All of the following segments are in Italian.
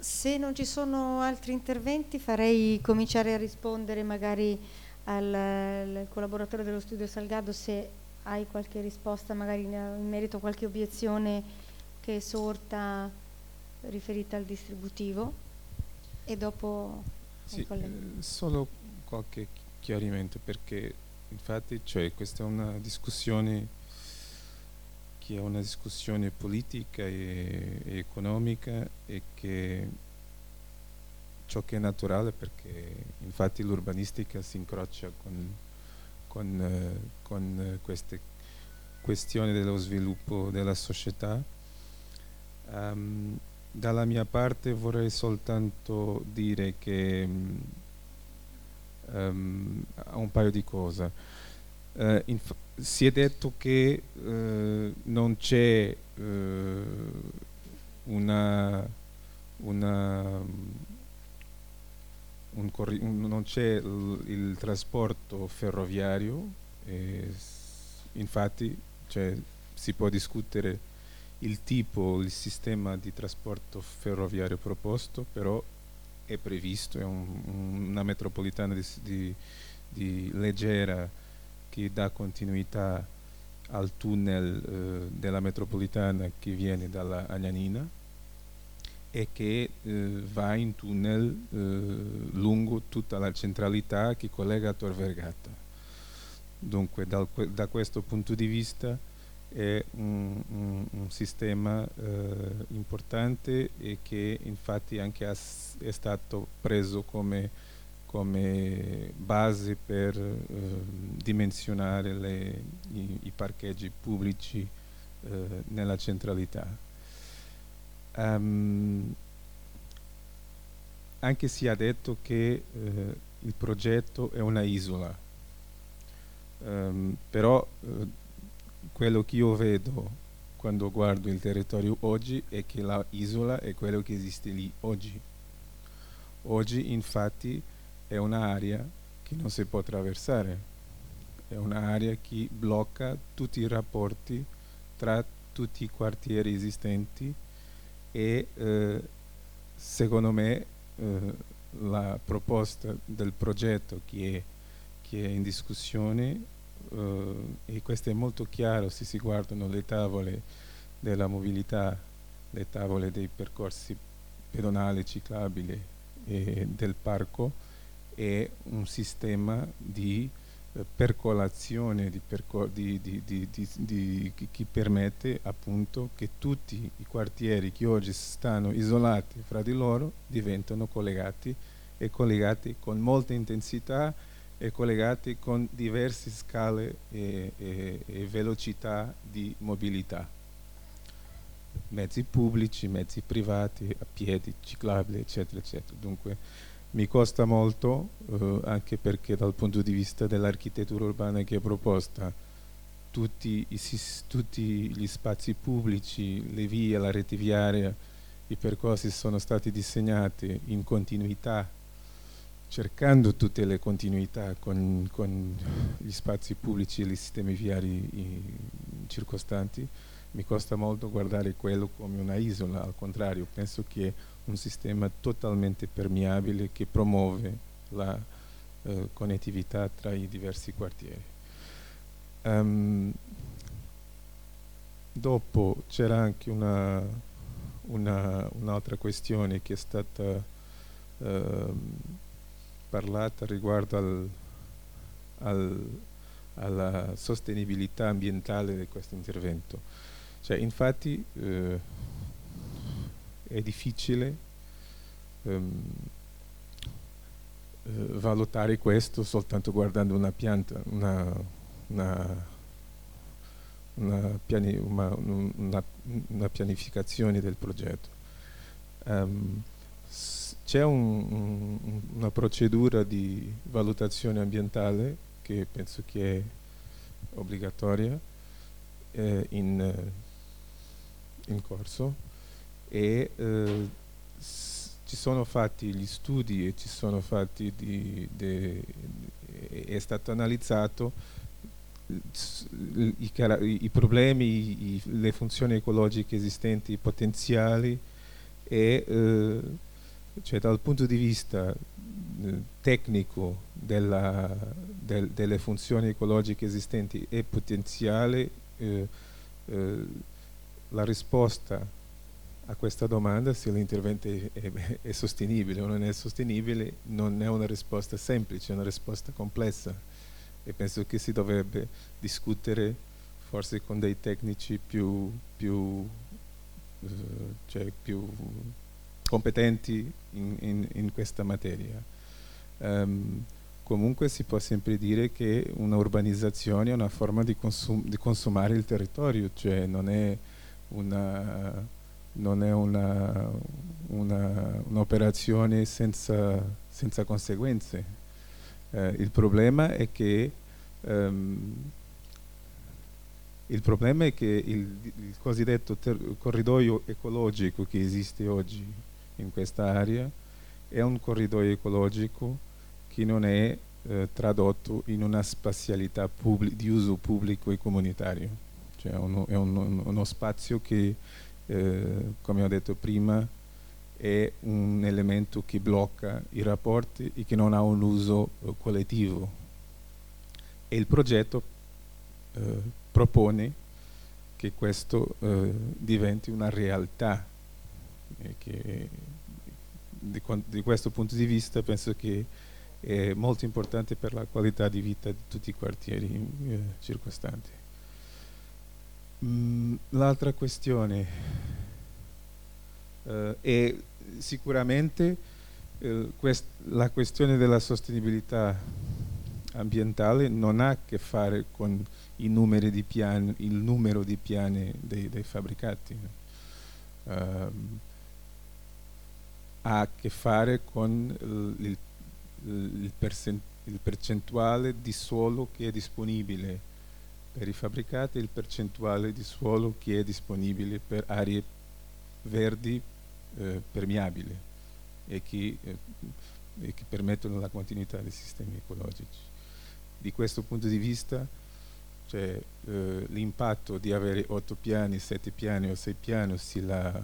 Se non ci sono altri interventi farei cominciare a rispondere magari al collaboratore dello studio Salgado, se hai qualche risposta magari in merito a qualche obiezione che è sorta riferita al distributivo, e dopo ai Sì, colleghi. solo qualche chiarimento perché infatti questa è una discussione che è una discussione politica e economica e che ciò che è naturale perché infatti l'urbanistica si incrocia con queste questioni dello sviluppo della società. Dalla mia parte vorrei soltanto dire che un paio di cose. Si è detto che non c'è una non c'è il trasporto ferroviario, infatti si può discutere il sistema di trasporto ferroviario proposto, però è previsto, è una metropolitana di leggera che dà continuità al tunnel della metropolitana che viene dalla Agnanina e che va in tunnel lungo tutta la centralità che collega a Tor Vergata. Dunque da questo punto di vista è un sistema importante e che infatti anche è stato preso come base per dimensionare i parcheggi pubblici nella centralità. Anche si è detto che il progetto è una isola, però quello che io vedo quando guardo il territorio oggi è che la isola è quello che esiste lì oggi. Oggi infatti è un'area che non si può attraversare, è un'area che blocca tutti i rapporti tra tutti i quartieri esistenti e secondo me la proposta del progetto che è in discussione e questo è molto chiaro se si guardano le tavole della mobilità, le tavole dei percorsi pedonali, ciclabili e del parco, è un sistema di percolazione che permette appunto che tutti i quartieri che oggi stanno isolati fra di loro diventano collegati e collegati con molta intensità e collegati con diverse scale e velocità di mobilità, mezzi pubblici, mezzi privati, a piedi, ciclabili, eccetera, eccetera. Dunque mi costa molto, anche perché dal punto di vista dell'architettura urbana che è proposta, tutti gli spazi pubblici, le vie, la rete viaria, i percorsi sono stati disegnati in continuità, cercando tutte le continuità con gli spazi pubblici e i sistemi viari circostanti. Mi costa molto guardare quello come una isola, al contrario, penso che è un sistema totalmente permeabile che promuove la connettività tra i diversi quartieri. Dopo c'era anche un'altra questione che è stata parlata riguardo alla sostenibilità ambientale di questo intervento. Infatti è difficile valutare questo soltanto guardando una pianta, una pianificazione del progetto. C'è una procedura di valutazione ambientale che penso che è obbligatoria in corso e ci sono fatti gli studi e ci sono fatti è stato analizzato i problemi, le funzioni ecologiche esistenti, i potenziali e cioè dal punto di vista tecnico delle funzioni ecologiche esistenti e potenziale, la risposta a questa domanda, se l'intervento è sostenibile o non è sostenibile, non è una risposta semplice, è una risposta complessa, e penso che si dovrebbe discutere forse con dei tecnici cioè più competenti in questa materia. Comunque si può sempre dire che una urbanizzazione è una forma di consumare il territorio, cioè non è un'operazione senza conseguenze. Il problema è che il cosiddetto corridoio ecologico che esiste oggi in questa area è un corridoio ecologico che non è tradotto in una spazialità di uso pubblico e comunitario. Cioè è uno spazio che, come ho detto prima, è un elemento che blocca i rapporti e che non ha un uso collettivo. E il progetto propone che questo diventi una realtà, e che di questo punto di vista penso che è molto importante per la qualità di vita di tutti i quartieri circostanti. L'altra questione è sicuramente la questione della sostenibilità ambientale non ha a che fare con il numero di piani dei fabbricati, ha a che fare con il percentuale di suolo che è disponibile per i fabbricati e il percentuale di suolo che è disponibile per aree verdi permeabili e che permettono la continuità dei sistemi ecologici. Di questo punto di vista, cioè, l'impatto di avere 8 piani, 7 piani o 6 piani se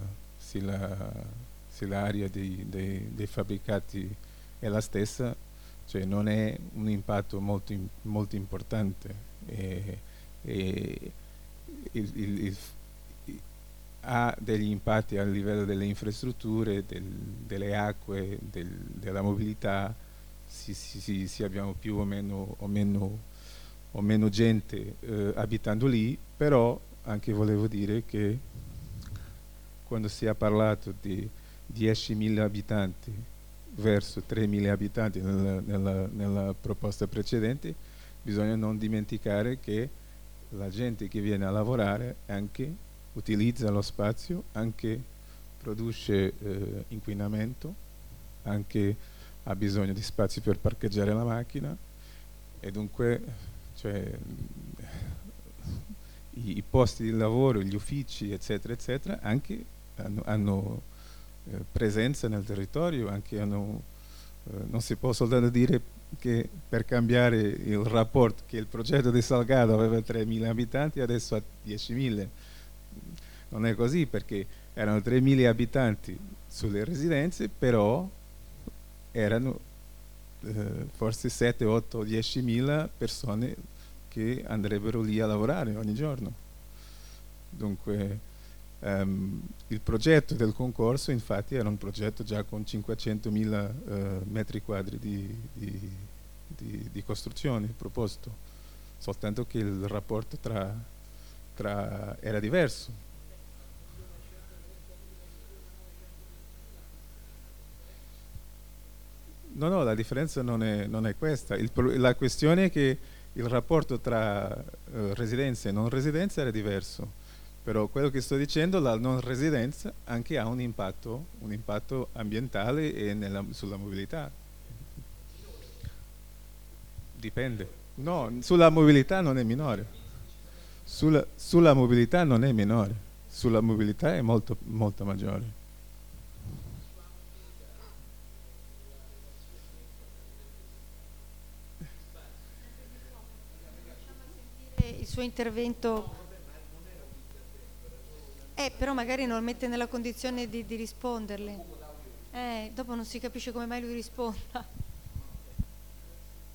l'area dei fabbricati è la stessa, cioè non è un impatto molto importante. Ha degli impatti a livello delle infrastrutture, delle acque, della mobilità, se abbiamo più o meno gente abitando lì, però anche volevo dire che quando si è parlato di 10.000 abitanti verso 3.000 abitanti nella proposta precedente, bisogna non dimenticare che la gente che viene a lavorare anche utilizza lo spazio, anche produce inquinamento, anche ha bisogno di spazio per parcheggiare la macchina, e dunque cioè, i posti di lavoro, gli uffici eccetera eccetera anche hanno presenza nel territorio, anche non si può soltanto dire che per cambiare il rapporto, che il progetto di Salgado aveva 3.000 abitanti adesso ha 10.000. Non è così, perché erano 3.000 abitanti sulle residenze, però erano forse 7, 8, 10.000 persone che andrebbero lì a lavorare ogni giorno. Dunque il progetto del concorso infatti era un progetto già con 500.000 metri quadri di costruzione proposto, soltanto che il rapporto era diverso. No, la differenza non è questa. La questione è che il rapporto tra residenza e non residenza era diverso. Però quello che sto dicendo, la non residenza anche ha un impatto ambientale e sulla mobilità. Dipende. No, sulla mobilità non è minore. Sulla mobilità non è minore. Sulla mobilità è molto maggiore. Il suo intervento, però magari non mette nella condizione di risponderle. Dopo non si capisce come mai lui risponda.